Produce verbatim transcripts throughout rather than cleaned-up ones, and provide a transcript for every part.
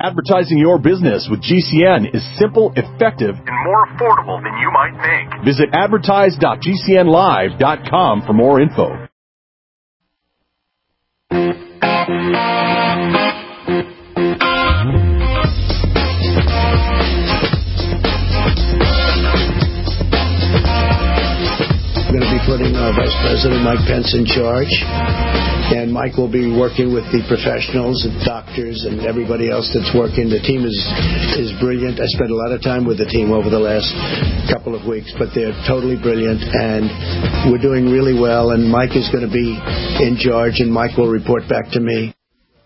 Advertising your business with G C N is simple, effective, and more affordable than you might think. Visit advertise dot g c n live dot com for more info. We're going to be putting uh, Vice President Mike Pence in charge, and Mike will be working with the professionals and doctors and everybody else that's working. The team is is brilliant. I spent a lot of time with the team over the last couple of weeks, but they're totally brilliant, and we're doing really well, and Mike is going to be in charge, and Mike will report back to me.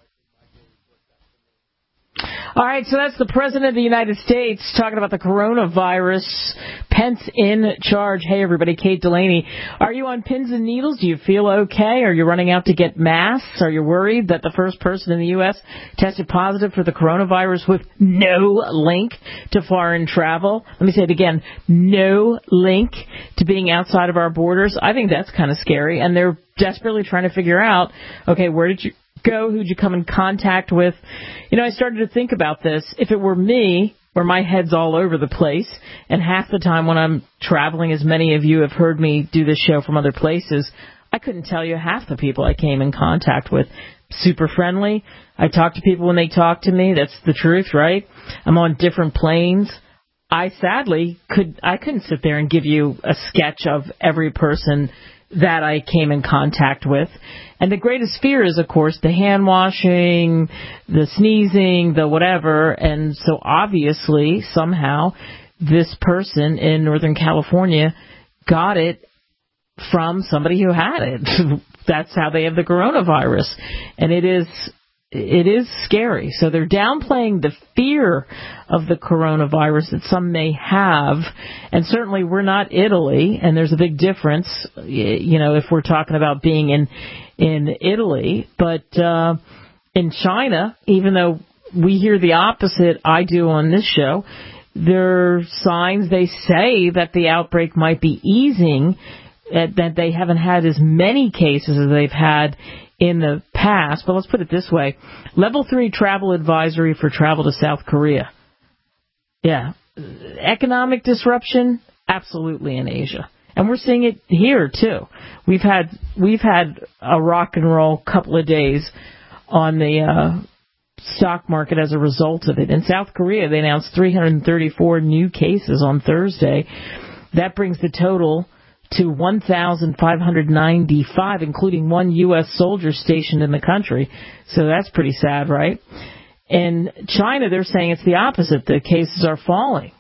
All right, so that's the President of the United States talking about the coronavirus. Pence in charge. Hey, everybody, Kate Delaney. Are you on pins and needles? Do you feel okay? Are you running out to get masks? Are you worried that the first person in the U S tested positive for the coronavirus with no link to foreign travel? Let me say it again. No link to being outside of our borders. I think that's kind of scary, and they're desperately trying to figure out, okay, where did you go? Who'd you come in contact with? You know, I started to think about this. If it were me, where my head's all over the place, and half the time when I'm traveling, as many of you have heard me do this show from other places, I couldn't tell you half the people I came in contact with. Super friendly. I talk to people when they talk to me. That's the truth, right? I'm on different planes. I sadly could I couldn't sit there and give you a sketch of every person that I came in contact with. And the greatest fear is, of course, the hand washing, the sneezing, the whatever. And so obviously, somehow, this person in Northern California got it from somebody who had it. That's how they have the coronavirus. And it is it is scary. So they're downplaying the fear of the coronavirus that some may have. And certainly we're not Italy, and there's a big difference, you know, if we're talking about being in in Italy. But uh, in China, even though we hear the opposite, I do on this show, there are signs they say that the outbreak might be easing, that they haven't had as many cases as they've had in the past. But let's put it this way. Level three travel advisory for travel to South Korea. Yeah. Economic disruption? Absolutely in Asia. And we're seeing it here, too. We've had we've had a rock and roll couple of days on the uh, stock market as a result of it. In South Korea, they announced three hundred thirty-four new cases on Thursday. That brings the total to one thousand five hundred ninety-five, including one U S soldier stationed in the country. So that's pretty sad, right? In China, they're saying it's the opposite. The cases are falling.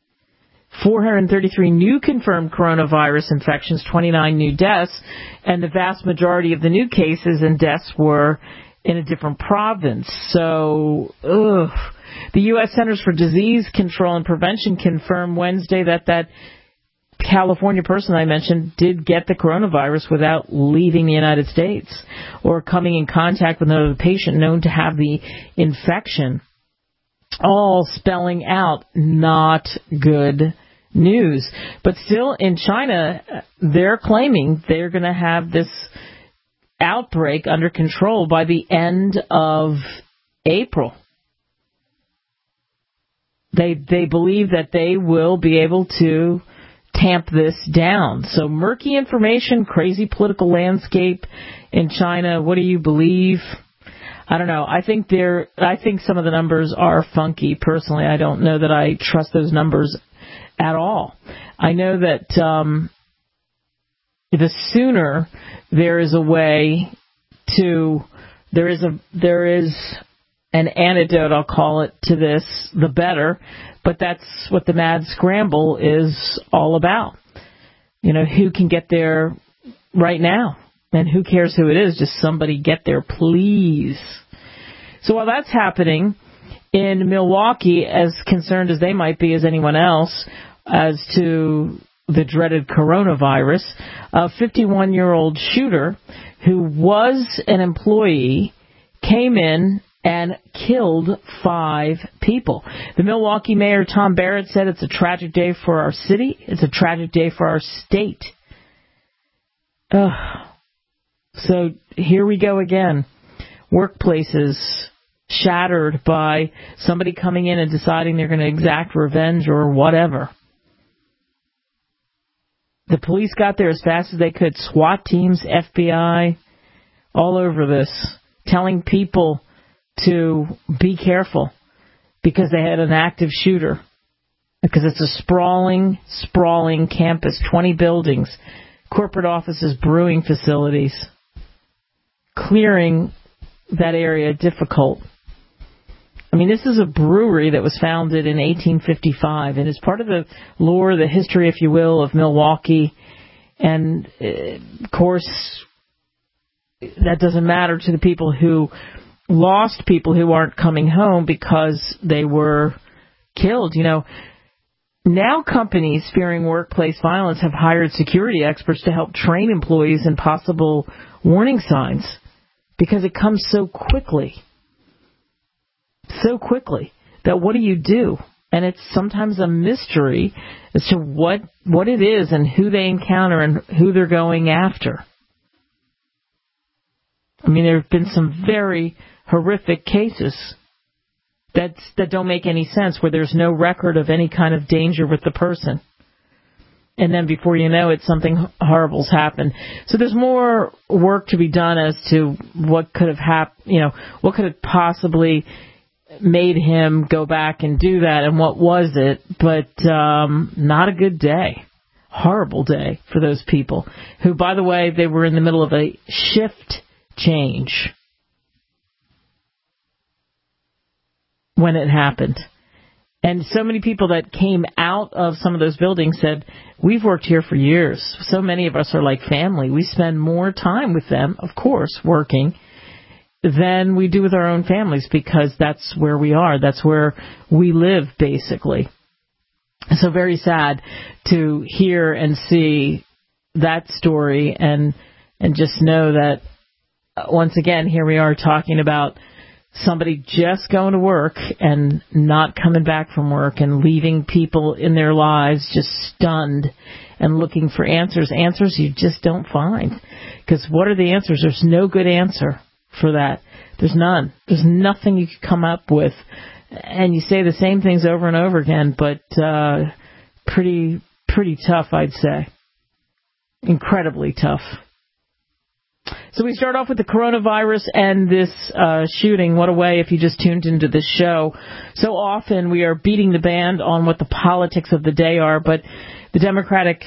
four hundred thirty-three new confirmed coronavirus infections, twenty-nine new deaths, and the vast majority of the new cases and deaths were in a different province. So, ugh. The U S Centers for Disease Control and Prevention confirmed Wednesday that that California person I mentioned did get the coronavirus without leaving the United States or coming in contact with another patient known to have the infection, all spelling out not good news. But still, in China, they're claiming they're going to have this outbreak under control by the end of April. They they believe that they will be able to tamp this down. So murky information, crazy political landscape in China. What do you believe? I don't know. I think they're. I think some of the numbers are funky. Personally, I don't know that I trust those numbers at all. I know that um, the sooner there is a way to, there is a there is an antidote, I'll call it, to this, the better. But that's what the mad scramble is all about. You know, who can get there right now? And who cares who it is? Just somebody get there, please. So while that's happening in Milwaukee, as concerned as they might be as anyone else as to the dreaded coronavirus, a fifty-one-year-old shooter who was an employee came in and killed five people. The Milwaukee mayor, Tom Barrett, said it's a tragic day for our city. It's a tragic day for our state. Ugh. So here we go again. Workplaces shattered by somebody coming in and deciding they're going to exact revenge or whatever. The police got there as fast as they could. SWAT teams, F B I, all over this, telling people to be careful because they had an active shooter. Because it's a sprawling, sprawling campus, twenty buildings, corporate offices, brewing facilities. Clearing that area difficult. I mean, this is a brewery that was founded in eighteen fifty-five, and is part of the lore, the history, if you will, of Milwaukee. And, uh, of course, that doesn't matter to the people who lost people who aren't coming home because they were killed. You know, now companies fearing workplace violence have hired security experts to help train employees in possible warning signs because it comes so quickly. So quickly that what do you do? And it's sometimes a mystery as to what what it is and who they encounter and who they're going after. I mean, there have been some very horrific cases that that don't make any sense, where there's no record of any kind of danger with the person. And then before you know it, something horrible's happened. So there's more work to be done as to what could have happened, you know, what could have possibly made him go back and do that, and what was it. But um, not a good day. Horrible day for those people who, by the way, they were in the middle of a shift change when it happened. And so many people that came out of some of those buildings said, we've worked here for years. So many of us are like family. We spend more time with them, of course, working, than we do with our own families, because that's where we are. That's where we live, basically. So very sad to hear and see that story, and and just know that, once again, here we are talking about somebody just going to work and not coming back from work and leaving people in their lives just stunned and looking for answers. Answers you just don't find. Because what are the answers? There's no good answer for that. There's none. There's nothing you could come up with. And you say the same things over and over again, but uh, pretty, pretty tough, I'd say. Incredibly tough. So we start off with the coronavirus and this uh, shooting. What a way if you just tuned into this show. So often we are beating the band on what the politics of the day are, but the Democratic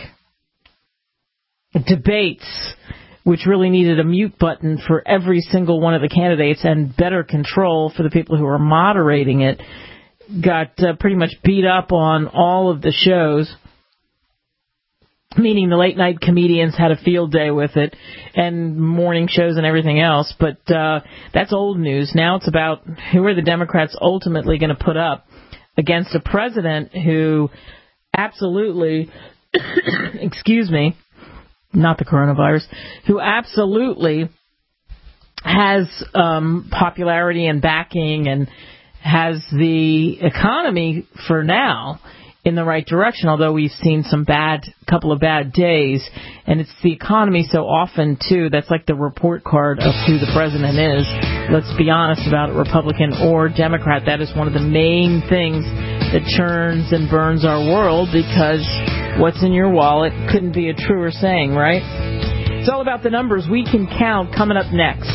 debates, which really needed a mute button for every single one of the candidates and better control for the people who are moderating it, got uh, pretty much beat up on all of the shows. Meaning the late-night comedians had a field day with it, and morning shows and everything else. But uh, that's old news. Now it's about who are the Democrats ultimately going to put up against a president who absolutely, excuse me, not the coronavirus, who absolutely has um, popularity and backing and has the economy for now in the right direction, although we've seen some bad, couple of bad days. And it's the economy so often, too, that's like the report card of who the president is. Let's be honest about it, Republican or Democrat. That is one of the main things that churns and burns our world, because what's in your wallet couldn't be a truer saying, right? It's all about the numbers we can count, coming up next.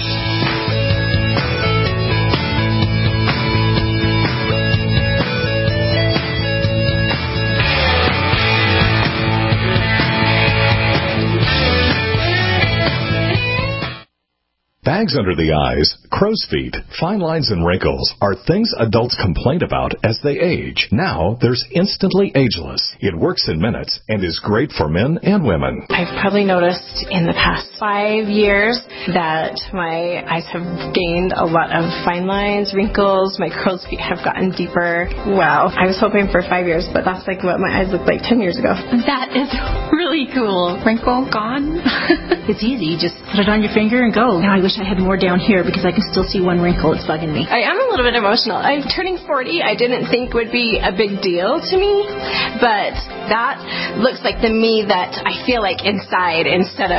Bags under the eyes, crow's feet, fine lines, and wrinkles are things adults complain about as they age. Now there's Instantly Ageless. It works in minutes and is great for men and women. I've probably noticed in the past five years that my eyes have gained a lot of fine lines, wrinkles, my crow's feet have gotten deeper. Wow. I was hoping for five years, but that's like what my eyes looked like ten years ago. That is really cool. Wrinkle gone. It's easy. You just put it on your finger and go. Now I wish I had more down here because I can still see one wrinkle. It's bugging me. I am a little bit emotional. I'm turning forty. I didn't think would be a big deal to me, but that looks like the me that I feel like inside instead of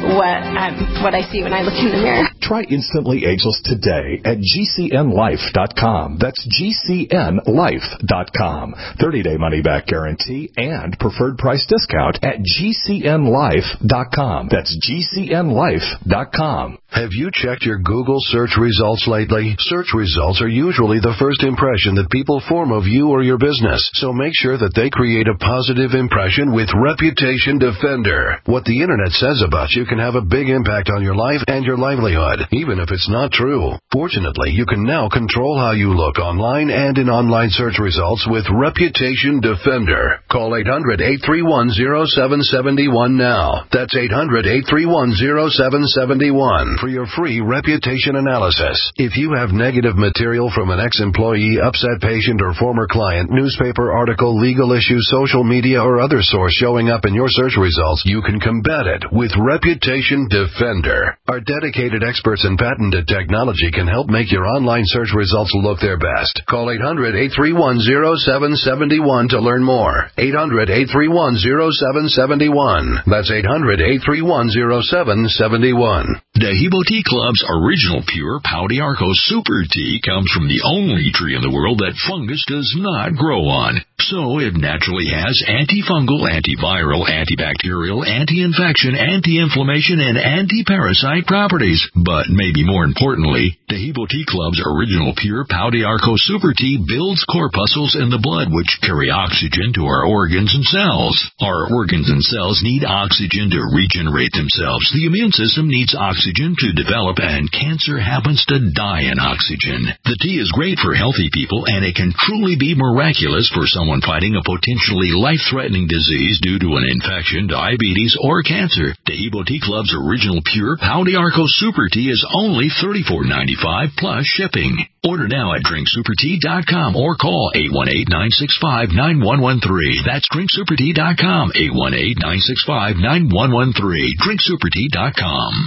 what um, what I see when I look in the mirror. Try Instantly Ageless today at G C N life dot com. That's G C N life dot com. thirty-day money-back guarantee and preferred price discount at G C N life dot com. That's G C N life dot com. Have you checked your Google search results lately? Search results are usually the first impression that people form of you or your business, so make sure that they create a positive impression with Reputation Defender. What the internet says about you can have a big impact on your life and your livelihood, even if it's not true. Fortunately, you can now control how you look online and in online search results with Reputation Defender. Call eight hundred, eight three one, zero seven seven one now. That's eight hundred, eight three one, zero seven seven one for your free reputation analysis. If you have negative material from an ex-employee, upset patient, or former client, newspaper article, legal issue, social media, or other source showing up in your search results, you can combat it with Reputation Defender. Our dedicated experts in patented technology can help make your online search results look their best. Call eight hundred, eight three one, zero seven seven one to learn more. eight hundred, eight three one, zero seven seven one. That's eight hundred, eight three one, zero seven seven one. Dehibo Tea Club's original pure Pau d'Arco Super Tea comes from the only tree in the world that fungus does not grow on. So it naturally has antifungal, antiviral, antibacterial, anti-infection, anti-inflammation, and anti-parasite properties. But maybe more importantly, Dehibo Tea Club's original pure Pau d'Arco Super Tea builds corpuscles in the blood which carry oxygen to our organs and cells. Our organs and cells need oxygen to regenerate themselves. The immune system needs oxygen to develop, and cancer happens to die in oxygen. The tea is great for healthy people, and it can truly be miraculous for someone fighting a potentially life-threatening disease due to an infection, diabetes, or cancer. Dehibo Tea Club's original pure Pau d'Arco Super Tea is only thirty-four ninety-five plus shipping. Order now at drink super tea dot com or call eight one eight, nine six five, nine one one three. That's drink super tea dot com, eight one eight, nine six five, nine one one three. drink super tea dot com.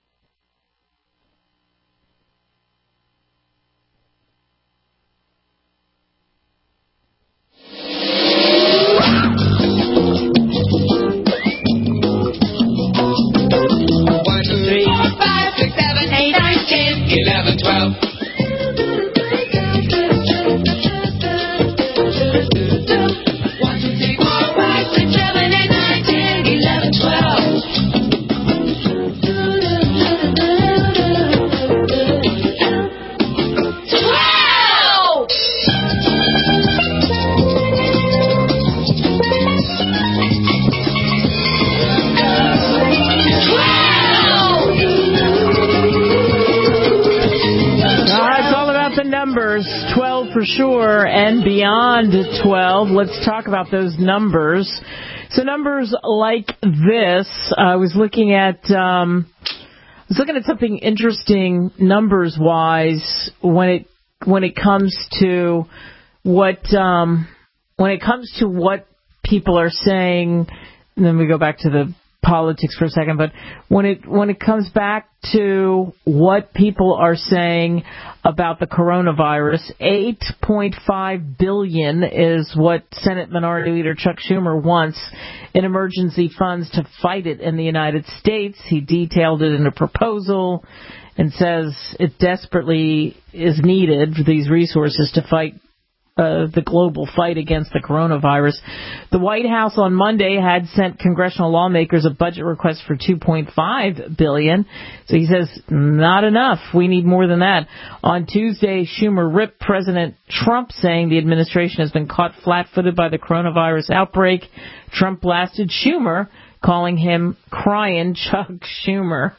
eleven, twelve. one, two, three, four, five, six, seven, eight, nine, ten, eleven, twelve. Numbers, twelve for sure, and beyond twelve. Let's talk about those numbers. So numbers like this, I was looking at, um, I was looking at something interesting numbers-wise when it when it comes to what um, when it comes to what people are saying. And then we go back to the politics for a second, but when it when it comes back to what people are saying about the coronavirus, eight point five billion dollars is what Senate Minority Leader Chuck Schumer wants in emergency funds to fight it in the United States. He detailed it in a proposal and says it desperately is needed for these resources to fight Uh, the global fight against the coronavirus. The White House on Monday had sent congressional lawmakers a budget request for two point five billion dollars. So he says, not enough. We need more than that. On Tuesday, Schumer ripped President Trump, saying the administration has been caught flat-footed by the coronavirus outbreak. Trump blasted Schumer, calling him crying Chuck Schumer.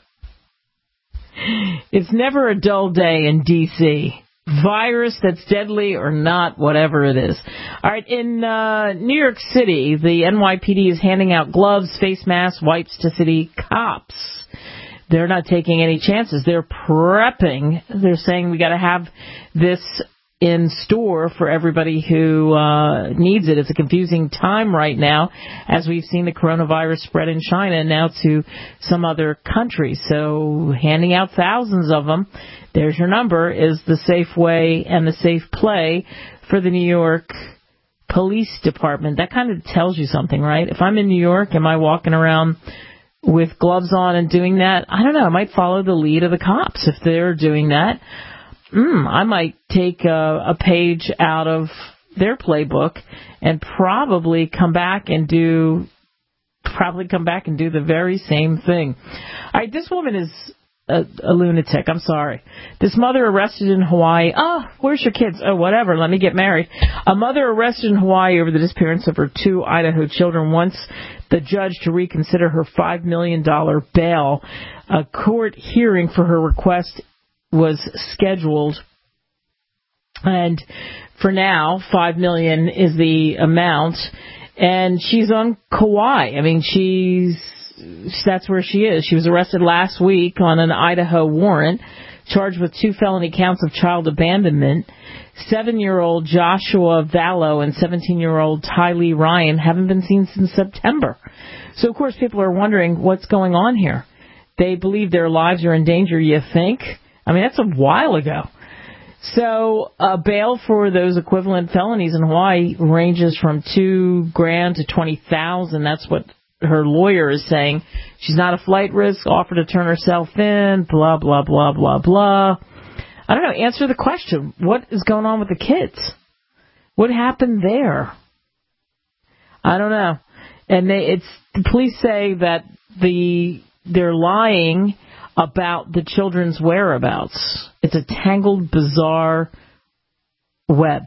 It's never a dull day in D C Virus that's deadly or not, whatever it is. All right, in uh, New York City, the N Y P D is handing out gloves, face masks, wipes to city cops. They're not taking any chances. They're prepping. They're saying we got to have this in store for everybody who uh, needs it. It's a confusing time right now, as we've seen the coronavirus spread in China and now to some other countries. So handing out thousands of them, there's your number, is the safe way and the safe play for the New York Police Department. That kind of tells you something, right? If I'm in New York, am I walking around with gloves on and doing that, I don't know, I might follow the lead of the cops. If they're doing that, mm, I might take a, a page out of their playbook and probably come back and do probably come back and do the very same thing. All right, this woman is a, a lunatic. I'm sorry. This mother arrested in Hawaii. Oh, where's your kids? Oh, whatever. Let me get married. A mother arrested in Hawaii over the disappearance of her two Idaho children wants the judge to reconsider her five million dollars bail. A court hearing for her request was scheduled. And for now, five million dollars is the amount. And she's on Kauai. I mean, she's that's where she is. She was arrested last week on an Idaho warrant, charged with two felony counts of child abandonment. Seven-year-old Joshua Vallow and seventeen-year-old Tylee Ryan haven't been seen since September. So, of course, people are wondering what's going on here. They believe their lives are in danger, you think? I mean, that's a while ago. So, uh, bail for those equivalent felonies in Hawaii ranges from two grand to twenty thousand. That's what her lawyer is saying. She's not a flight risk, offered to turn herself in, blah, blah, blah, blah, blah. I don't know. Answer the question. What is going on with the kids? What happened there? I don't know. And they, it's the police say that the they're lying about the children's whereabouts. It's a tangled, bizarre web.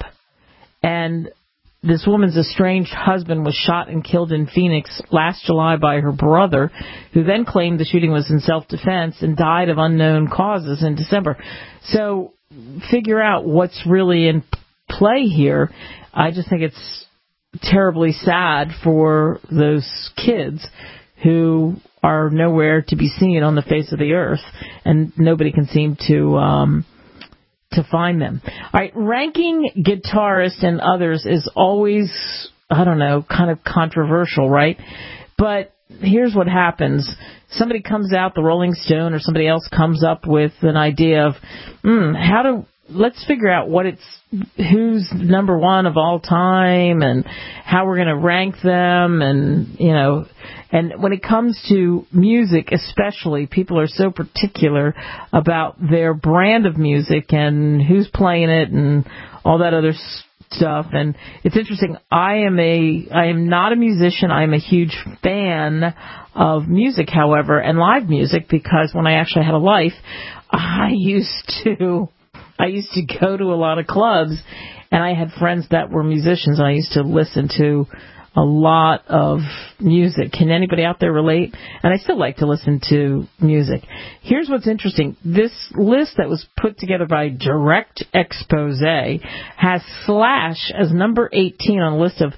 And this woman's estranged husband was shot and killed in Phoenix last July by her brother, who then claimed the shooting was in self-defense and died of unknown causes in December. So figure out what's really in play here. I just think it's terribly sad for those kids who are nowhere to be seen on the face of the earth, and nobody can seem to um, to find them. All right, ranking guitarists and others is always, I don't know, kind of controversial, right? But here's what happens. Somebody comes out, the Rolling Stone or somebody else comes up with an idea of, hmm, how do, let's figure out what it's, who's number one of all time and how we're going to rank them. And, you know, and when it comes to music especially, people are so particular about their brand of music and who's playing it and all that other stuff. And it's interesting. I am a, I am not a musician. I am a huge fan of music, however, and live music, because when I actually had a life, I used to, I used to go to a lot of clubs, and I had friends that were musicians, and I used to listen to a lot of music. Can anybody out there relate? And I still like to listen to music. Here's what's interesting. This list that was put together by Direct Expose has Slash as number eighteen on a list of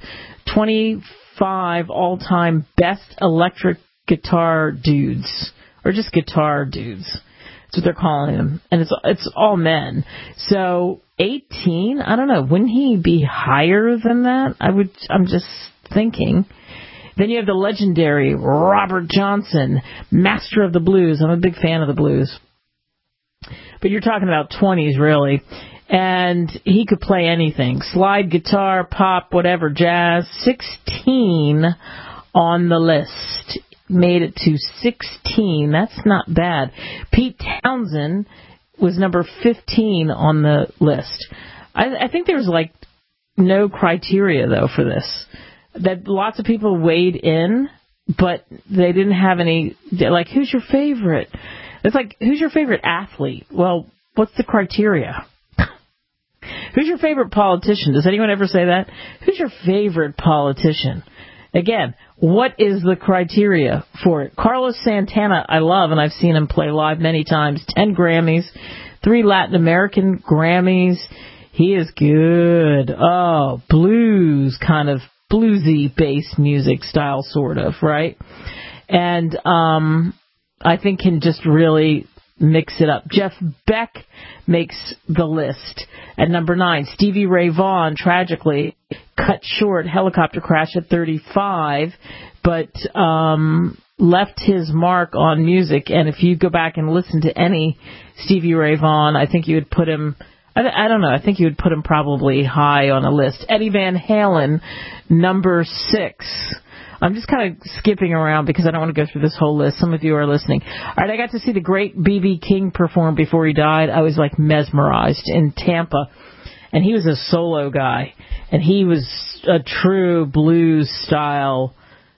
twenty-five all-time best electric guitar dudes, or just guitar dudes. That's what they're calling them. And it's it's all men. So eighteen, I don't know, wouldn't he be higher than that? I would I'm just thinking. Then you have the legendary Robert Johnson, master of the blues. I'm a big fan of the blues. But you're talking about twenties, really. And he could play anything. Slide guitar, pop, whatever, jazz. sixteen on the list. Made it to sixteen. That's not bad. Pete Townsend was number fifteen on the list. I, I think there's like no criteria, though, for this. That lots of people weighed in, but they didn't have any, like, who's your favorite? It's like, who's your favorite athlete? Well, what's the criteria? Who's your favorite politician? Does anyone ever say that? Who's your favorite politician? Again, what is the criteria for it? Carlos Santana, I love, and I've seen him play live many times. Ten Grammys, three Latin American Grammys. He is good. Oh, blues, kind of bluesy bass music style, sort of, right? And um, I think can just really mix it up. Jeff Beck makes the list at number nine. Stevie Ray Vaughan, tragically, cut short helicopter crash at thirty-five, but um, left his mark on music. And if you go back and listen to any Stevie Ray Vaughan, I think you would put him, I, I don't know. I think you would put him probably high on a list. Eddie Van Halen, number six. I'm just kind of skipping around because I don't want to go through this whole list. Some of you are listening. All right, I got to see the great B B King perform before he died. I was like mesmerized in Tampa. And he was a solo guy. And he was a true blues style,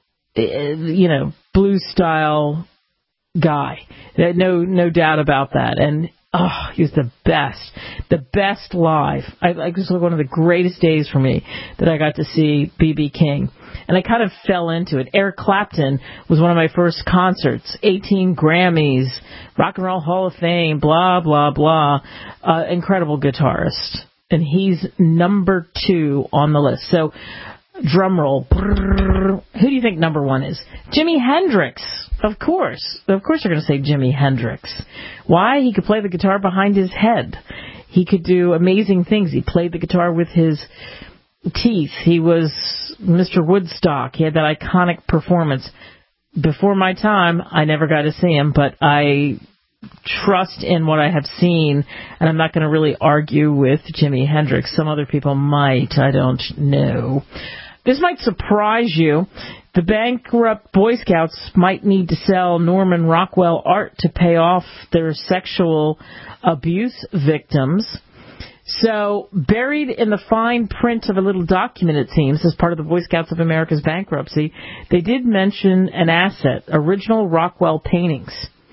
you know, blues style guy. No, no doubt about that. And oh, he was the best. The best live. I, I, it was one of the greatest days for me that I got to see B B King. And I kind of fell into it. Eric Clapton was one of my first concerts. eighteen Grammys, Rock and Roll Hall of Fame, blah, blah, blah. Uh, incredible guitarist. And he's number two on the list. So, drum roll. Brrr. Who do you think number one is? Jimi Hendrix. Of course. Of course you're going to say Jimi Hendrix. Why? He could play the guitar behind his head. He could do amazing things. He played the guitar with his teeth. He was Mister Woodstock. He had that iconic performance. Before my time, I never got to see him, but I trust in what I have seen, and I'm not going to really argue with Jimi Hendrix. Some other people might. I don't know. This might surprise you. The bankrupt Boy Scouts might need to sell Norman Rockwell art to pay off their sexual abuse victims. So, buried in the fine print of a little document, it seems, as part of the Boy Scouts of America's bankruptcy, they did mention an asset, original Rockwell paintings.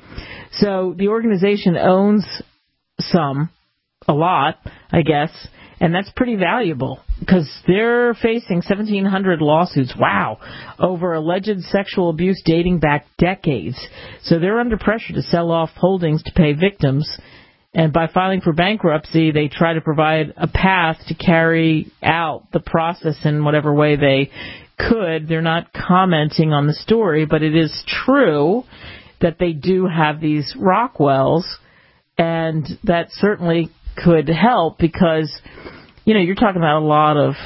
So the organization owns some, a lot, I guess, and that's pretty valuable because they're facing seventeen hundred lawsuits, wow, over alleged sexual abuse dating back decades. So they're under pressure to sell off holdings to pay victims, and by filing for bankruptcy, they try to provide a path to carry out the process in whatever way they could. They're not commenting on the story, but it is true that they do have these Rockwells, and that certainly could help because, you know, you're talking about a lot of,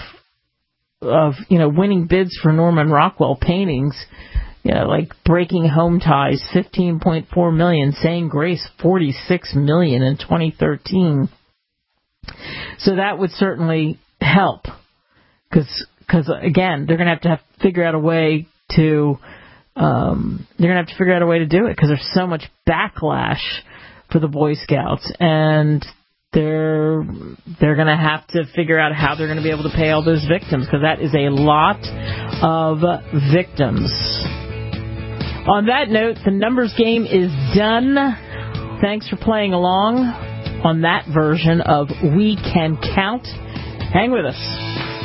of you know, winning bids for Norman Rockwell paintings, you know, like Breaking Home Ties, fifteen point four million dollars, Saying Grace, forty-six million dollars in twenty thirteen. So that would certainly help because, because again, they're going to have to have to figure out a way to Um, they're going to have to figure out a way to do it because there's so much backlash for the Boy Scouts, and they're they're going to have to figure out how they're going to be able to pay all those victims because that is a lot of victims. On that note, the numbers game is done. Thanks for playing along on that version of We Can Count. Hang with us.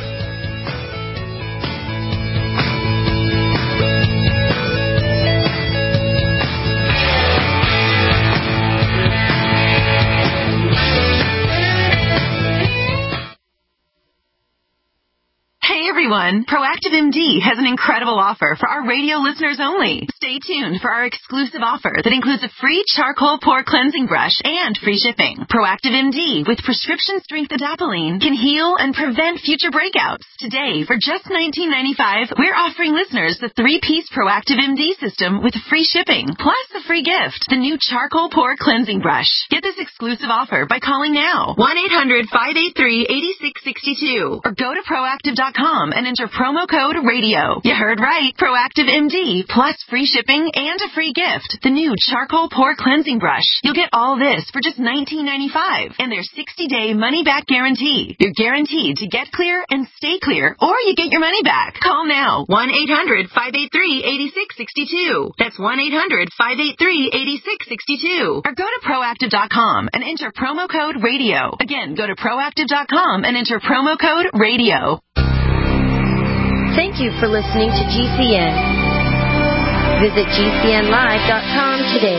Everyone, Proactive M D has an incredible offer for our radio listeners only. Stay tuned for our exclusive offer that includes a free charcoal pore cleansing brush and free shipping. Proactive M D with prescription strength adapalene can heal and prevent future breakouts. Today, for just nineteen ninety-five dollars, we're offering listeners the three-piece Proactive M D system with free shipping, plus a free gift, the new charcoal pore cleansing brush. Get this exclusive offer by calling now, one eight hundred, five eight three, eight six six two, or go to proactive dot com and enter promo code radio. You heard right. Proactive M D plus free shipping and a free gift. The new charcoal pore cleansing brush. You'll get all this for just nineteen ninety-five dollars and their sixty-day money-back guarantee. You're guaranteed to get clear and stay clear, or you get your money back. Call now. one eight hundred, five eight three, eight six six two. That's one eight hundred, five eight three, eight six six two. Or go to proactive dot com and enter promo code radio. Again, go to proactive dot com and enter promo code radio. Thank you for listening to G C N. Visit G C N live dot com today.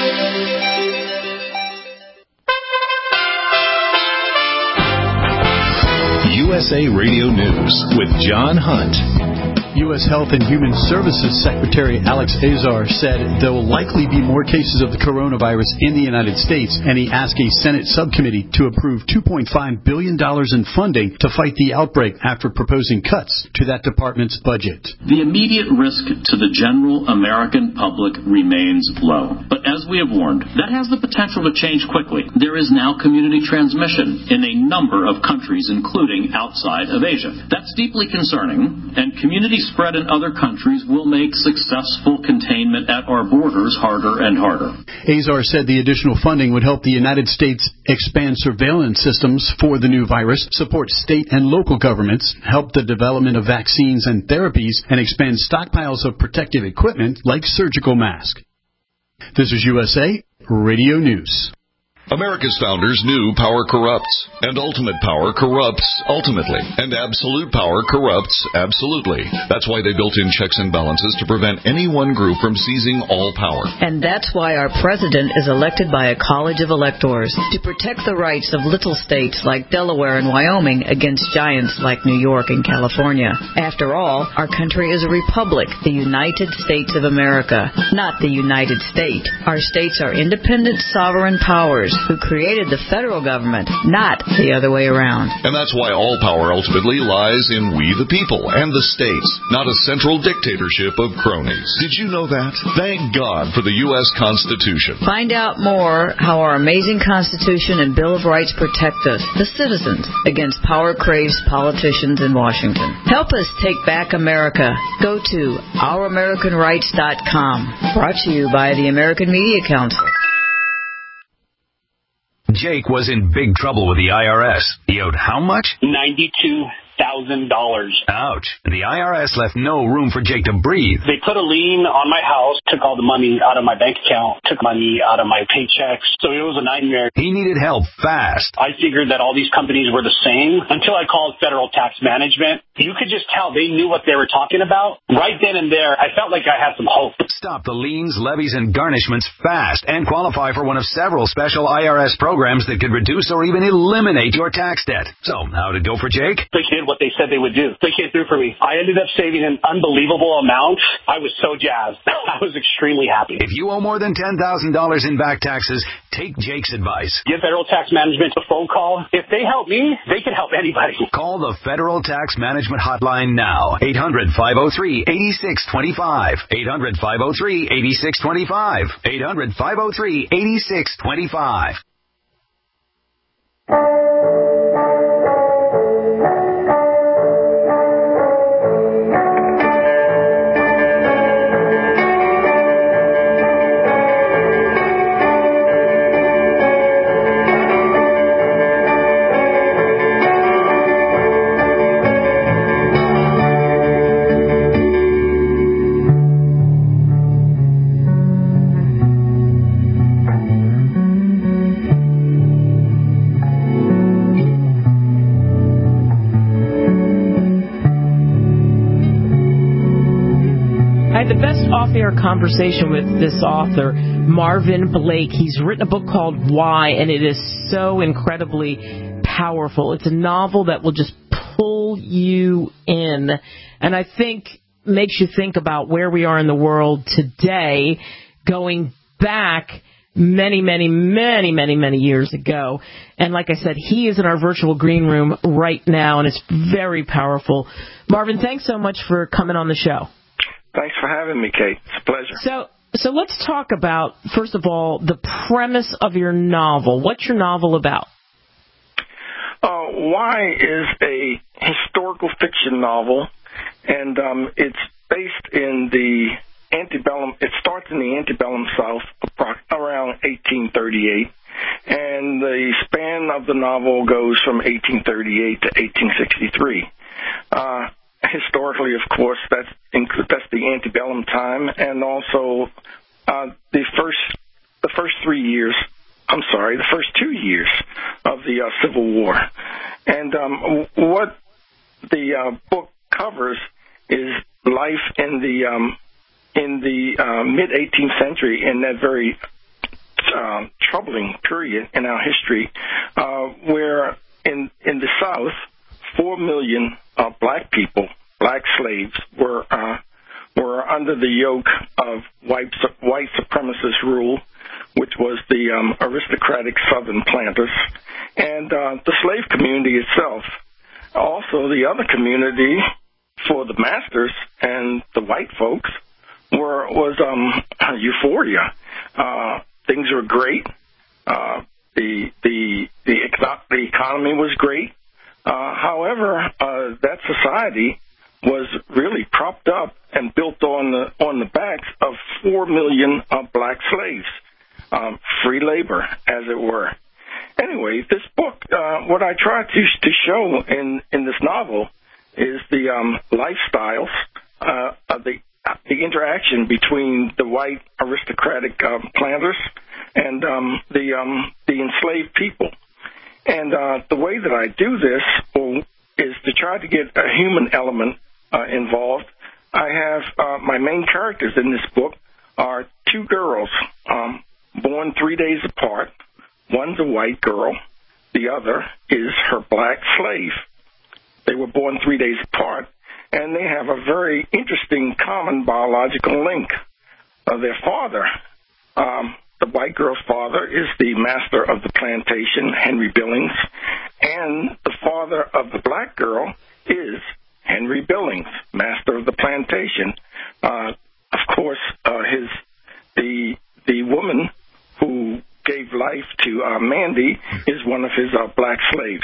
U S A Radio News with John Hunt. U S Health and Human Services Secretary Alex Azar said there will likely be more cases of the coronavirus in the United States, and he asked a Senate subcommittee to approve two point five billion dollars in funding to fight the outbreak after proposing cuts to that department's budget. The immediate risk to the general American public remains low. But as we have warned, that has the potential to change quickly. There is now community transmission in a number of countries, including outside of Asia. That's deeply concerning, and community spread in other countries will make successful containment at our borders harder and harder. Azar said the additional funding would help the United States expand surveillance systems for the new virus, support state and local governments, help the development of vaccines and therapies, and expand stockpiles of protective equipment like surgical masks. This is U S A Radio News. America's founders knew power corrupts, and ultimate power corrupts ultimately, and absolute power corrupts absolutely. That's why they built in checks and balances to prevent any one group from seizing all power. And that's why our president is elected by a college of electors to protect the rights of little states like Delaware and Wyoming against giants like New York and California. After all, our country is a republic, the United States of America, not the United States. Our states are independent sovereign powers who created the federal government, not the other way around. And that's why all power ultimately lies in we the people and the states, not a central dictatorship of cronies. Did you know that? Thank God for the U S Constitution. Find out more how our amazing Constitution and Bill of Rights protect us, the citizens, against power-crazed politicians in Washington. Help us take back America. Go to our american rights dot com. Brought to you by the American Media Council. Jake was in big trouble with the I R S. He owed how much? ninety-two thousand dollars. Ouch. The I R S left no room for Jake to breathe. They put a lien on my house, took all the money out of my bank account, took money out of my paychecks. So it was a nightmare. He needed help fast. I figured that all these companies were the same until I called Federal Tax Management. You could just tell they knew what they were talking about. Right then and there, I felt like I had some hope. Stop the liens, levies, and garnishments fast and qualify for one of several special I R S programs that could reduce or even eliminate your tax debt. So, how'd it go for Jake? They did what they said they would do. They came through for me. I ended up saving an unbelievable amount. I was so jazzed. I was extremely happy. If you owe more than ten thousand dollars in back taxes, take Jake's advice. Give Federal Tax Management a phone call. If they help me, they can help anybody. Call the Federal Tax Management Hotline now. eight hundred, five oh three, eight six two five. eight hundred, five oh three, eight six two five. eight hundred, five oh three, eight six two five. Off-air conversation with this author, Marvin Blake. He's written a book called Why, and it is so incredibly powerful. It's a novel that will just pull you in, and I think makes you think about where we are in the world today, going back many, many, many, many, many years ago. And like I said, he is in our virtual green room right now, and it's very powerful. Marvin, thanks so much for coming on the show. Thanks for having me, Kate. It's a pleasure. So, so let's talk about, first of all, the premise of your novel. What's your novel about? Uh, Why is a historical fiction novel, and um, it's based in the antebellum. It starts in the antebellum South around eighteen thirty-eight, and the span of the novel goes from eighteen thirty-eight to eighteen sixty-three. Uh, Historically, of course, that's that's the antebellum time, and also uh, the first the first three years. I'm sorry, the first two years of the uh, Civil War. And um, what the uh, book covers is life in the um, in the uh, mid eighteenth century, in that very uh, troubling period in our history, uh, where in in the South, four million uh, black people, black slaves, were uh, were under the yoke of white white supremacist rule, which was the um, aristocratic Southern planters, and uh, the slave community itself. Also, the other community for the masters and the white folks were was um, euphoria. Uh, things were great. Uh, the the the the economy was great. Uh, however, uh, that society was really propped up and built on the on the backs of four million uh, black slaves, um, free labor, as it were. Anyway, this book, uh, what I try to to show in in this novel is the um, lifestyles, uh, of the the interaction between the white aristocratic um, planters and um, the um, the enslaved people. And uh, the way that I do this well, is to try to get a human element uh, involved. I have uh, my main characters in this book are two girls um, born three days apart. One's a white girl. The other is her black slave. They were born three days apart, and they have a very interesting common biological link. Uh, their father, um, the white girl's father, is the master of the plantation, Henry Billings, and the father of the black girl is Henry Billings, master of the plantation. Uh, of course, uh, his the the woman who gave life to uh, Mandy is one of his uh, black slaves.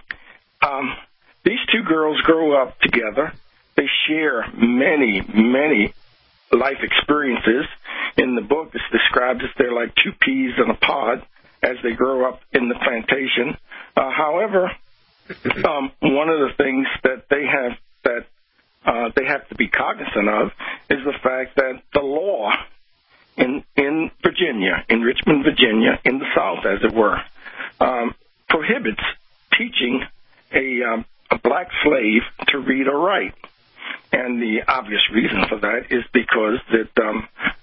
Um, these two girls grow up together. They share many, many life experiences. In the book, it's described as they're like two peas in a pod as they grow up in the plantation. Uh, however, um, one of the things that they have that uh, they have to be cognizant of is the fact that the law in in Virginia, in Richmond, Virginia, in the South, as it were, um, prohibits teaching a, um, a black slave to read or write. And the obvious reason for that is because that um,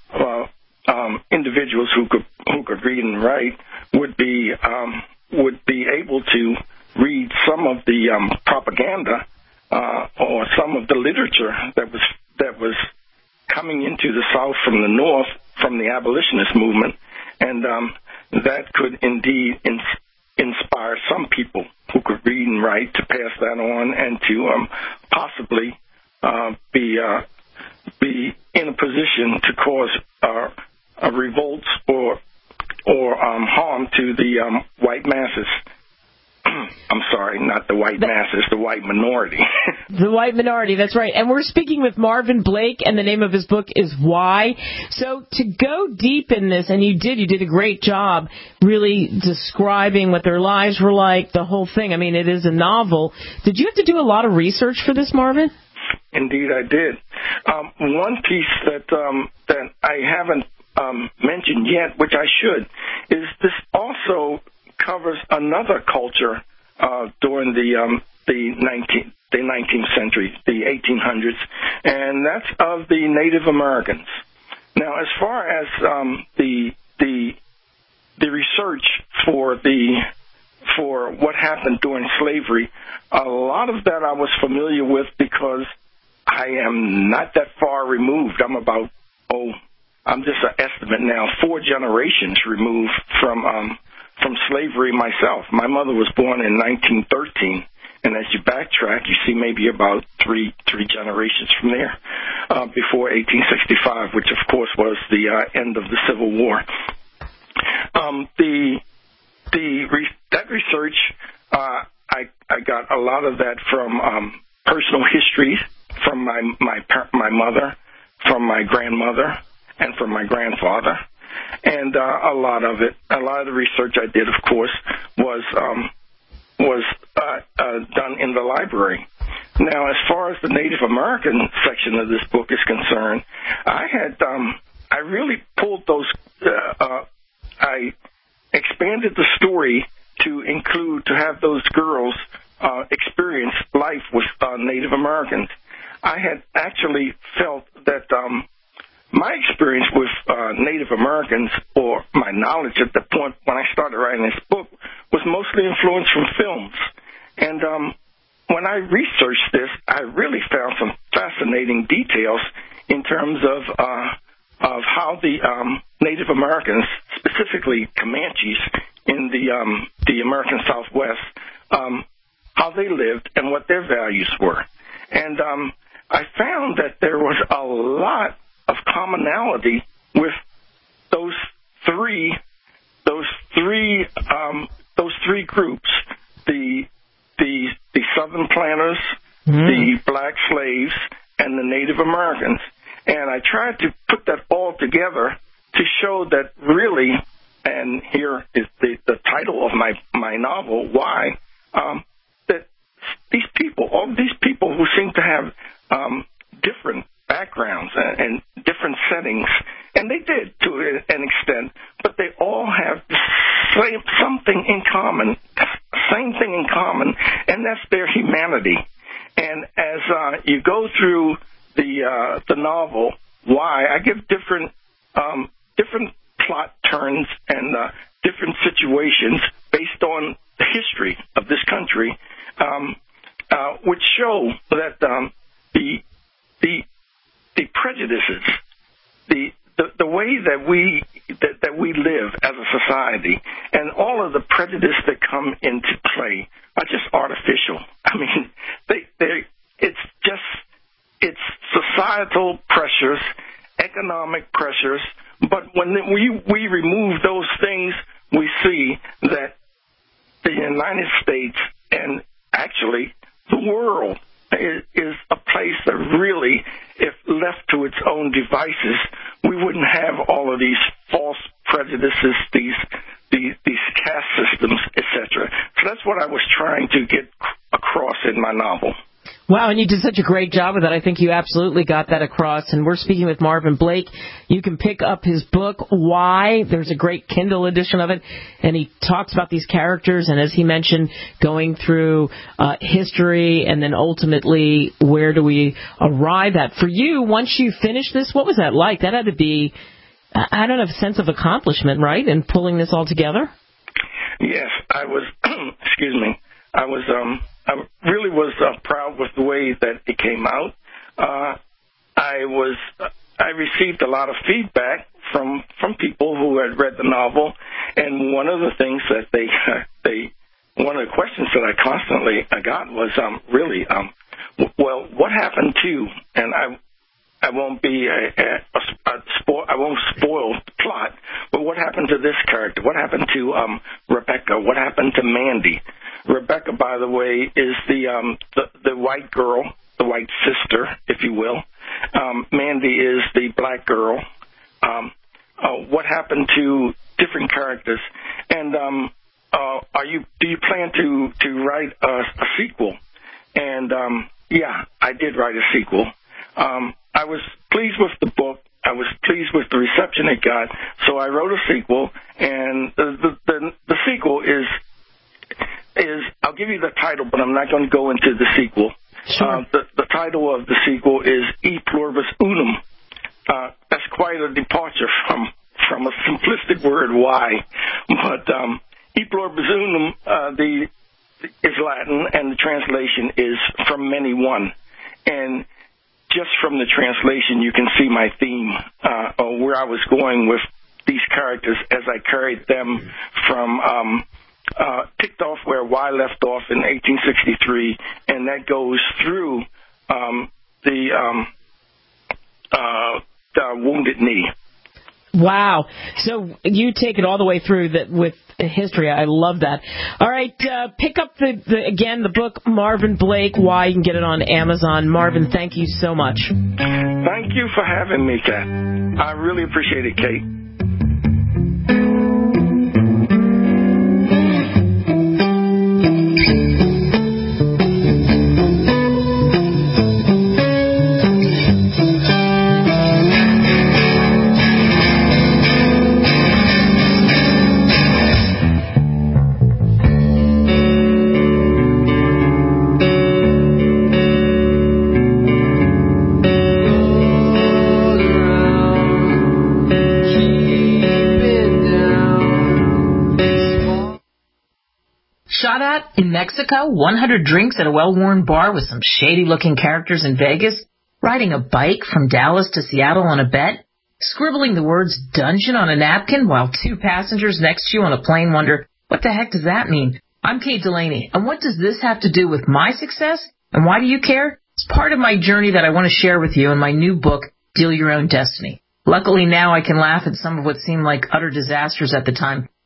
uh, um, individuals who could who could read and write would be um, would be able to read some of the um, propaganda uh, or some of the literature that was that was coming into the South from the North from the abolitionist movement, and um, that could indeed ins- inspire some people who could read and write to pass that on and to um, possibly uh, be uh, be in a position to cause uh, a revolt or or um, harm to the um, white masses. I'm sorry, not the white masses, the white minority. The white minority, that's right. And we're speaking with Marvin Blake, and the name of his book is Why. So to go deep in this, and you did, you did a great job really describing what their lives were like, the whole thing. I mean, it is a novel. Did you have to do a lot of research for this, Marvin? Indeed, I did. Um, one piece that um, that I haven't um, mentioned yet, which I should, is this also covers another culture uh, during the um, the nineteenth the nineteenth century, the eighteen hundreds, and that's of the Native Americans. Now, as far as um, the the the research for the for what happened during slavery, a lot of that I was familiar with because I am not that far removed. I'm about oh, I'm just an estimate now, four generations removed from um, from slavery myself. My mother was born in nineteen thirteen, and as you backtrack, you see maybe about three three generations from there, uh, before eighteen sixty-five, which of course was the uh, end of the Civil War. Um, the the re- that research, uh, I I got a lot of that from um, personal histories from my my my mother, from my grandmother, and from my grandfather. And uh, a lot of it, a lot of the research I did, of course, was um, was uh, uh, done in the library. Now, as far as the Native American section of this book is concerned, I had um, I really pulled those. Uh, uh, I expanded the story to include to have those girls uh, experience life with uh, Native Americans. I had actually felt that. Um, My experience with uh, Native Americans, or my knowledge at the point when I started writing this book, was mostly influenced from films. And um, when I researched this, I really found some fascinating details in terms of uh, of how the um, Native Americans, specifically Comanches in the um, the American Southwest, um, how they lived and what their values were. And um, I found that there was a lot of commonality with those three three um, those three groups: the the the Southern planters, mm. the black slaves, and the Native Americans. And I tried to put that all together to show that really, and here is the, the title of my, my novel, Why, um, that these people, all these people who seem to have um, different backgrounds and, and different settings, and they did to an extent, but they all have the same, something in common, same thing in common, and that's their humanity. And as uh, you go through the uh, the novel, Why, I give different um, different plot turns and uh, different situations based on the history of this country, um, uh, which show that um, the the the prejudices, the the, the way that we that, that we live as a society, and all of the prejudice that come into play are just artificial. I mean, they they it's just it's societal pressures, economic pressures, but when we we remove those things, we see that the United States and actually the world is, is a place that really, if left to its own devices, we wouldn't have all of these false prejudices, these these, these caste systems, et cetera. So that's what I was trying to get across in my novel. Wow, and you did such a great job with that. I think you absolutely got that across. And we're speaking with Marvin Blake. You can pick up his book, Why. There's a great Kindle edition of it. And he talks about these characters. And as he mentioned, going through uh, history and then ultimately where do we arrive at. For you, once you finished this, what was that like? That had to be, I don't know, a sense of accomplishment, right, in pulling this all together? Yes, I was, excuse me, I was, um, I really was uh, proud with the way that it came out. Uh, I was, uh, I received a lot of feedback from from people who had read the novel, and one of the things that they uh, they one of the questions that I constantly I got was um, really, um, well, what happened to? And I I won't be a, a, a, a spoil, I won't spoil the plot, but what happened to this character? What happened to um, Rebecca? What happened to Mandy? Rebecca, by the way, is the, um, the the white girl, the white sister, if you will. Um, Mandy is the black girl. Um, uh, what happened to different characters? And um, uh, are you do you plan to to write a, a sequel? And um, yeah, I did write a sequel. Um, I was pleased with the book. I was pleased with the reception it got. So I wrote a sequel, and the the, the, the sequel is. is I'll give you the title, but I'm not going to go into the sequel. Sure. Uh, the, the title of the sequel is E Pluribus Unum. Uh, that's quite a departure from from a simplistic word, why. But um, E Pluribus Unum uh, the, is Latin, and the translation is from many one. And just from the translation, you can see my theme, uh, or where I was going with these characters as I carried them from... Um, Uh, picked off where Y left off in eighteen sixty-three, and that goes through um, the, um, uh, the Wounded Knee. Wow. So you take it all the way through that with history. I love that. All right, uh, pick up, the, the again, the book, Marvin Blake, Why. You can get it on Amazon. Marvin, thank you so much. Thank you for having me, Kat. I really appreciate it, Kate. In Mexico, one hundred drinks at a well-worn bar with some shady-looking characters in Vegas, riding a bike from Dallas to Seattle on a bet, scribbling the words dungeon on a napkin while two passengers next to you on a plane wonder, what the heck does that mean? I'm Kate Delaney, and what does this have to do with my success? And why do you care? It's part of my journey that I want to share with you in my new book, Deal Your Own Destiny. Luckily now I can laugh at some of what seemed like utter disasters at the time.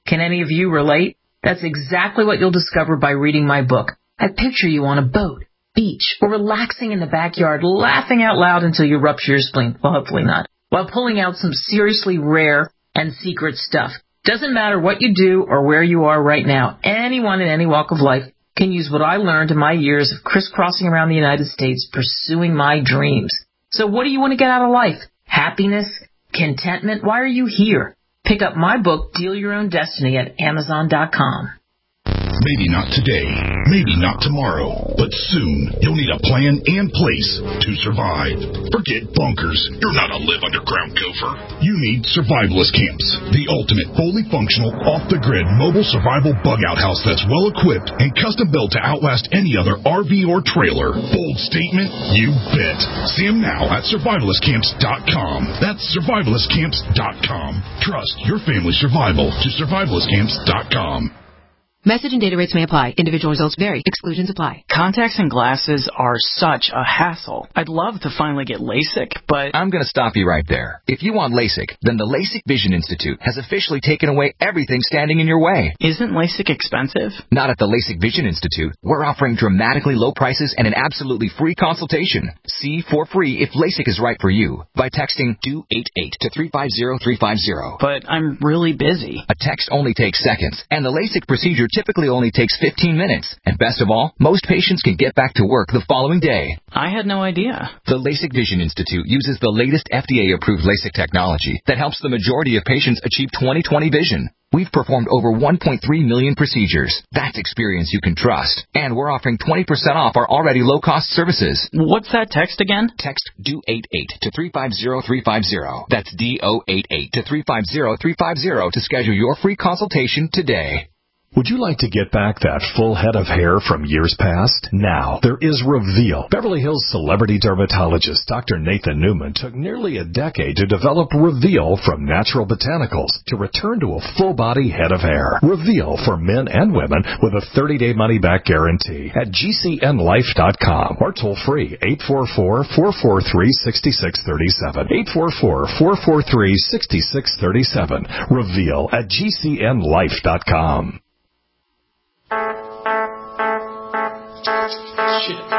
Can any of you relate? That's exactly what you'll discover by reading my book. I picture you on a boat, beach, or relaxing in the backyard, laughing out loud until you rupture your spleen. Well, hopefully not. While pulling out some seriously rare and secret stuff. Doesn't matter what you do or where you are right now. Anyone in any walk of life can use what I learned in my years of crisscrossing around the United States pursuing my dreams. So what do you want to get out of life? Happiness? Contentment? Why are you here? Pick up my book, Deal Your Own Destiny, at Amazon dot com. Maybe not today, maybe not tomorrow, but soon you'll need a plan and place to survive. Forget bunkers. You're not a live underground gopher. You need Survivalist Camps, the ultimate fully functional, off-the-grid mobile survival bug-out house that's well-equipped and custom-built to outlast any other R V or trailer. Bold statement? You bet. See them now at survivalist camps dot com. That's survivalist camps dot com. Trust your family's survival to survivalist camps dot com. Message and data rates may apply. Individual results vary. Exclusions apply. Contacts and glasses are such a hassle. I'd love to finally get LASIK, but... I'm going to stop you right there. If you want LASIK, then the LASIK Vision Institute has officially taken away everything standing in your way. Isn't LASIK expensive? Not at the LASIK Vision Institute. We're offering dramatically low prices and an absolutely free consultation. See for free if LASIK is right for you by texting two eight eight to three five zero three five zero. But I'm really busy. A text only takes seconds, and the LASIK procedure typically only takes fifteen minutes. And best of all, most patients can get back to work the following day. I had no idea. The LASIK Vision Institute uses the latest F D A-approved LASIK technology that helps the majority of patients achieve twenty twenty vision. We've performed over one point three million procedures. That's experience you can trust. And we're offering twenty percent off our already low-cost services. What's that text again? Text D O eight eight to three five zero three five zero. That's D O eight eight to three five zero three five zero to schedule your free consultation today. Would you like to get back that full head of hair from years past? Now, there is Reveal. Beverly Hills celebrity dermatologist Doctor Nathan Newman took nearly a decade to develop Reveal from natural botanicals to return to a full-body head of hair. Reveal for men and women with a thirty-day money-back guarantee at G C N life dot com or toll-free eight four four, four four three, six six three seven. eight four four, four four three, six six three seven. Reveal at G C N life dot com. Shit.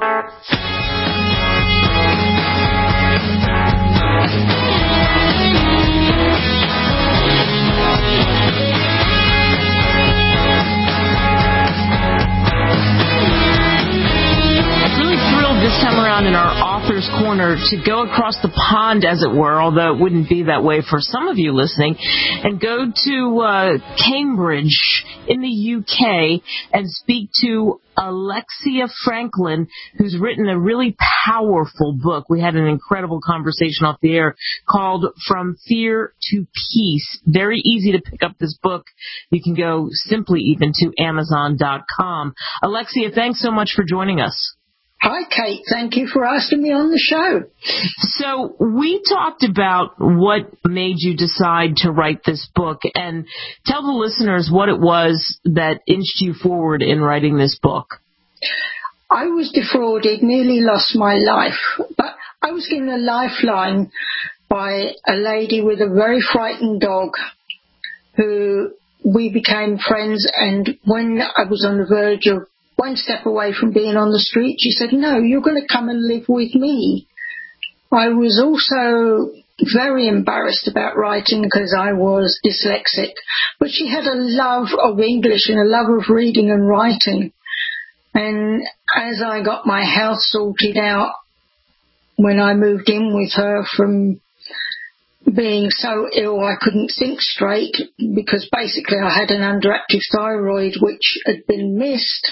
This time around in our Author's Corner to go across the pond, as it were, although it wouldn't be that way for some of you listening, and go to uh, Cambridge in the U K and speak to Alexia Franklin, who's written a really powerful book. We had an incredible conversation off the air called From Fear to Peace. Very easy to pick up this book. You can go simply even to Amazon dot com. Alexia, thanks so much for joining us. Hi, Kate. Thank you for asking me on the show. So we talked about what made you decide to write this book, and tell the listeners what it was that inched you forward in writing this book. I was defrauded, nearly lost my life, but I was given a lifeline by a lady with a very frightened dog who we became friends, and when I was on the verge of one step away from being on the street, she said, no, you're going to come and live with me. I was also very embarrassed about writing because I was dyslexic, but she had a love of English and a love of reading and writing. And as I got my house sorted out when I moved in with her from being so ill I couldn't think straight, because basically I had an underactive thyroid which had been missed,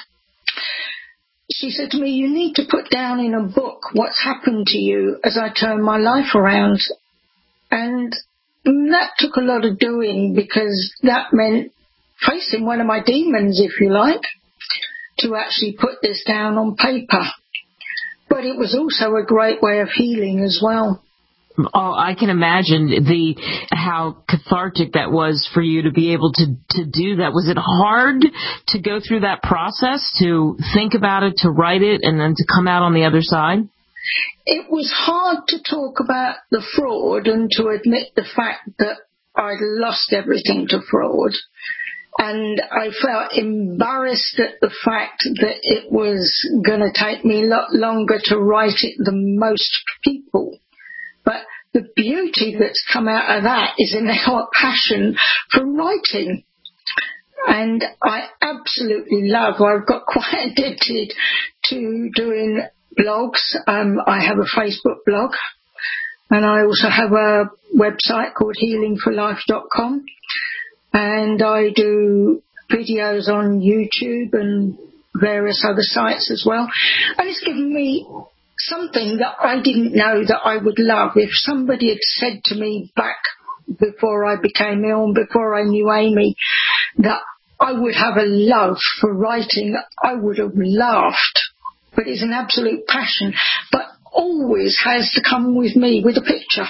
she said to me, you need to put down in a book what's happened to you as I turn my life around. And that took a lot of doing, because that meant facing one of my demons, if you like, to actually put this down on paper. But it was also a great way of healing as well. Oh, I can imagine the how cathartic that was for you to be able to, to do that. Was it hard to go through that process, to think about it, to write it, and then to come out on the other side? It was hard to talk about the fraud and to admit the fact that I'd lost everything to fraud. And I felt embarrassed at the fact that it was going to take me a lot longer to write it than most people. But the beauty that's come out of that is an passion for writing. And I absolutely love, I've got quite addicted to doing blogs. Um, I have a Facebook blog, and I also have a website called healing for life dot com. And I do videos on YouTube and various other sites as well. And it's given me something that I didn't know that I would love. If somebody had said to me back before I became ill and before I knew Amy that I would have a love for writing, I would have laughed. But it's an absolute passion, but always has to come with me with a picture.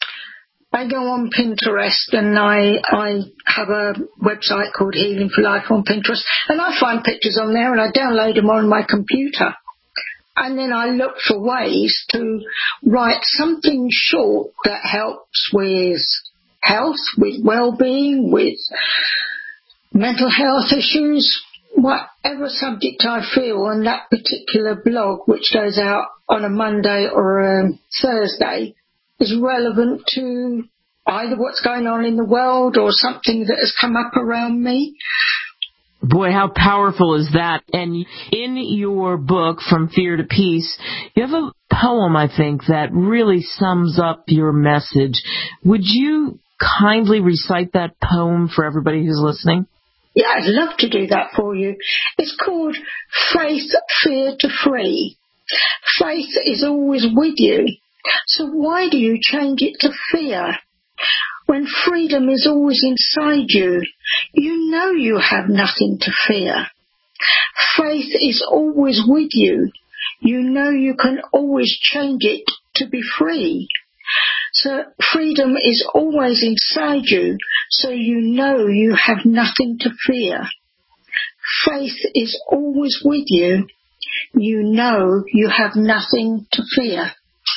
I go on Pinterest, and I I have a website called Healing for Life on Pinterest, and I find pictures on there and I download them on my computer. And then I look for ways to write something short that helps with health, with well-being, with mental health issues, whatever subject I feel on that particular blog, which goes out on a Monday or a Thursday, is relevant to either what's going on in the world or something that has come up around me. Boy, how powerful is that? And in your book, From Fear to Peace, you have a poem, I think, that really sums up your message. Would you kindly recite that poem for everybody who's listening? Yeah, I'd love to do that for you. It's called Faith, Fear to Free. Faith is always with you. So why do you change it to fear? When freedom is always inside you, you know you have nothing to fear. Faith is always with you. You know you can always change it to be free. So freedom is always inside you, so you know you have nothing to fear. Faith is always with you. You know you have nothing to fear.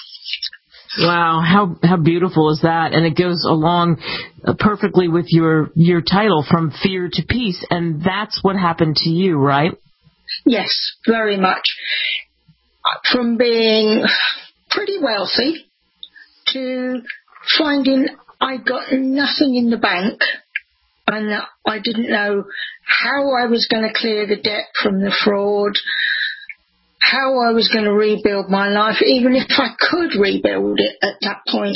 Wow, how how beautiful is that? And it goes along perfectly with your your title, From Fear to Peace, and that's what happened to you, right? Yes, very much. From being pretty wealthy to finding I got nothing in the bank, and I didn't know how I was going to clear the debt from the fraud, how I was going to rebuild my life, even if I could rebuild it at that point.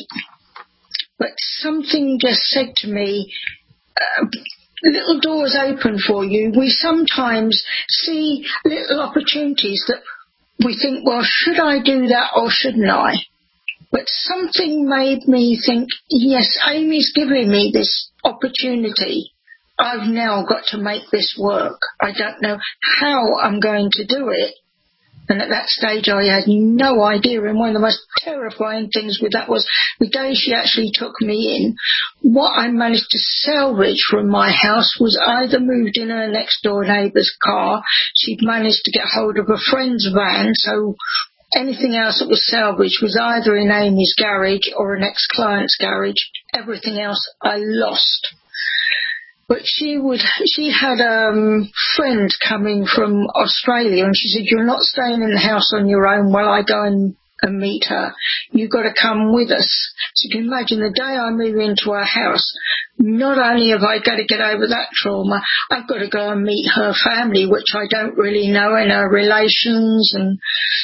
But something just said to me, uh, little doors open for you. We sometimes see little opportunities that we think, well, should I do that or shouldn't I? But something made me think, yes, Amy's giving me this opportunity. I've now got to make this work. I don't know how I'm going to do it. And at that stage, I had no idea. And one of the most terrifying things with that was the day she actually took me in, what I managed to salvage from my house was either moved in her next door neighbour's car, she'd managed to get hold of a friend's van, so anything else that was salvaged was either in Amy's garage or an ex-client's garage. Everything else I lost. But she would, she had a um, friend coming from Australia, and she said, you're not staying in the house on your own while I go and, and meet her. You've got to come with us. So you can imagine the day I move into our house, not only have I got to get over that trauma, I've got to go and meet her family, which I don't really know, and her relations, and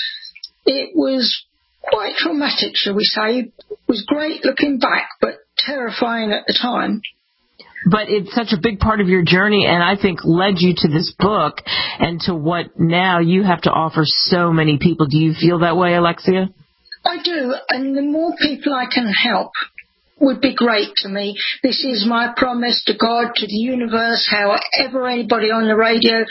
it was quite traumatic, shall we say. It was great looking back, but terrifying at the time. But it's such a big part of your journey, and I think led you to this book and to what now you have to offer so many people. Do you feel that way, Alexia? I do, and the more people I can help would be great to me. This is my promise to God, to the universe, however anybody on the radio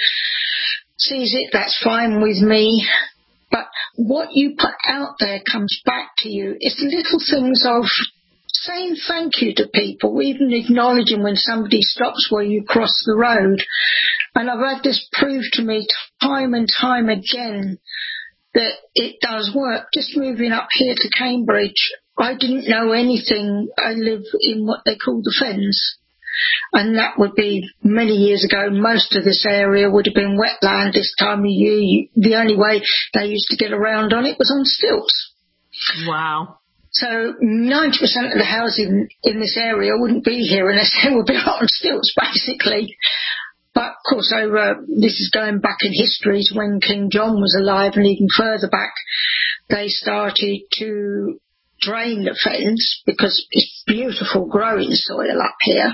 sees it, that's fine with me. But what you put out there comes back to you. It's little things of saying thank you to people, even acknowledging when somebody stops where you cross the road. And I've had this proved to me time and time again that it does work. Just moving up here to Cambridge I didn't know anything. I live in what they call the Fens. And that would be many years ago. Most of this area would have been wetland this time of year. The only way they used to get around on it was on stilts. Wow. So ninety percent of the housing in this area wouldn't be here unless they were built on stilts, basically. But, of course, over, this is going back in history to when King John was alive and even further back. They started to drain the Fens because it's beautiful growing soil up here.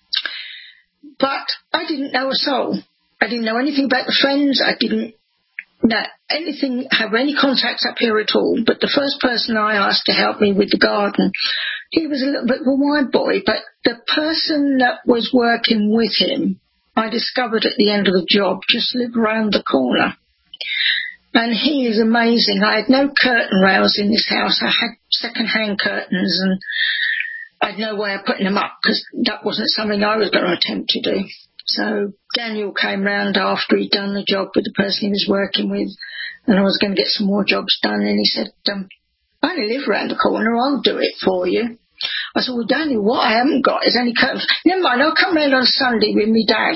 But I didn't know a soul. I didn't know anything about the Fens. I didn't know anything, have any contacts up here at all. But the first person I asked to help me with the garden, he was a little bit of a wide boy, but the person that was working with him, I discovered at the end of the job, just lived round the corner. And he is amazing. I had no curtain rails in this house. I had second-hand curtains, and I had no way of putting them up because that wasn't something I was going to attempt to do. So Daniel came round after he'd done the job with the person he was working with, and I was going to get some more jobs done, and he said, um, I only live round the corner, I'll do it for you. I said, well, Daniel, what I haven't got is any curtains. Never mind, I'll come round on Sunday with me dad.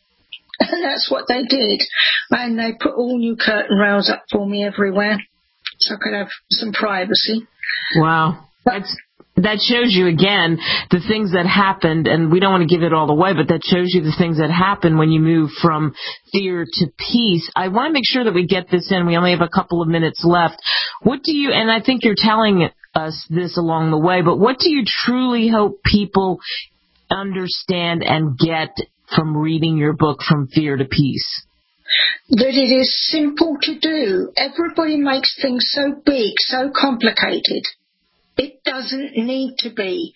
And that's what they did. And they put all new curtain rails up for me everywhere so I could have some privacy. Wow. That's, that shows you, again, the things that happened, and we don't want to give it all away, but that shows you the things that happen when you move from fear to peace. I want to make sure that we get this in. We only have a couple of minutes left. What do you, and I think you're telling us this along the way, but what do you truly hope people understand and get from reading your book, From Fear to Peace? That it is simple to do. Everybody makes things so big, so complicated. It doesn't need to be.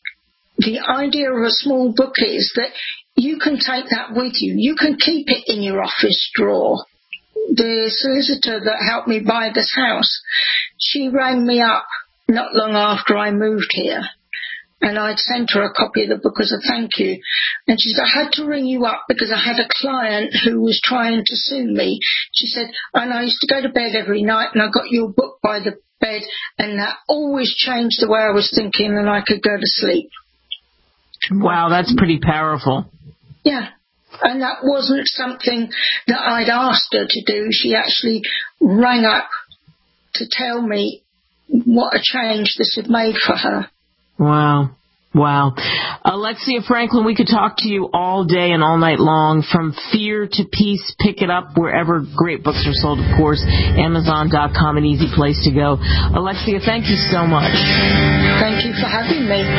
The idea of a small book is that you can take that with you. You can keep it in your office drawer. The solicitor that helped me buy this house, she rang me up not long after I moved here. And I'd sent her a copy of the book as a thank you. And she said, I had to ring you up because I had a client who was trying to sue me. She said, and I used to go to bed every night and I got your book by the bed and that always changed the way I was thinking and I could go to sleep. Wow, that's pretty powerful. Yeah. And that wasn't something that I'd asked her to do. She actually rang up to tell me what a change this had made for her. Wow. Wow. Alexia Franklin, we could talk to you all day and all night long. From Fear to Peace, pick it up wherever great books are sold, of course. Amazon dot com, an easy place to go. Alexia, thank you so much. Thank you for having me.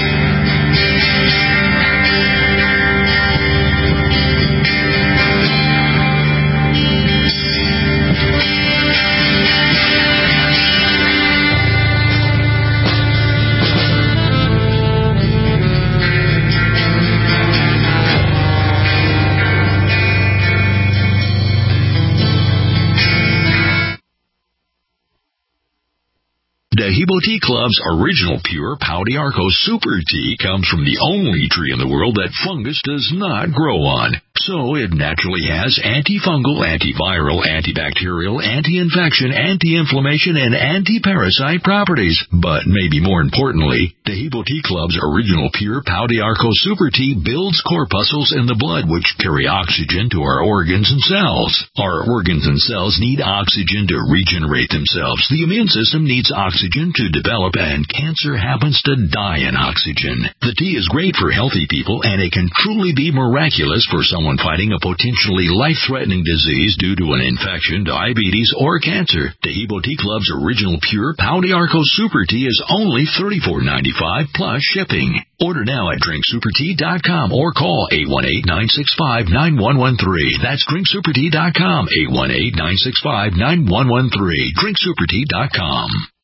Taheebo Tea Club's original pure Pau d'Arco Super Tea comes from the only tree in the world that fungus does not grow on. So it naturally has antifungal, antiviral, antibacterial, anti-infection, anti-inflammation, and anti-parasite properties. But maybe more importantly, Taheebo Tea Club's original pure Pau d'Arco Super Tea builds corpuscles in the blood which carry oxygen to our organs and cells. Our organs and cells need oxygen to regenerate themselves. The immune system needs oxygen to develop, and cancer happens to die in oxygen. The tea is great for healthy people, and it can truly be miraculous for someone fighting a potentially life-threatening disease due to an infection, diabetes, or cancer. Taheebo Tea Club's original pure Pau d'Arco Super Tea is only thirty-four ninety-five plus shipping. Order now at drink super tea dot com or call eight one eight, nine six five, nine one one three. That's drink super tea dot com, eight one eight, nine six five, nine one one three. drink super tea dot com.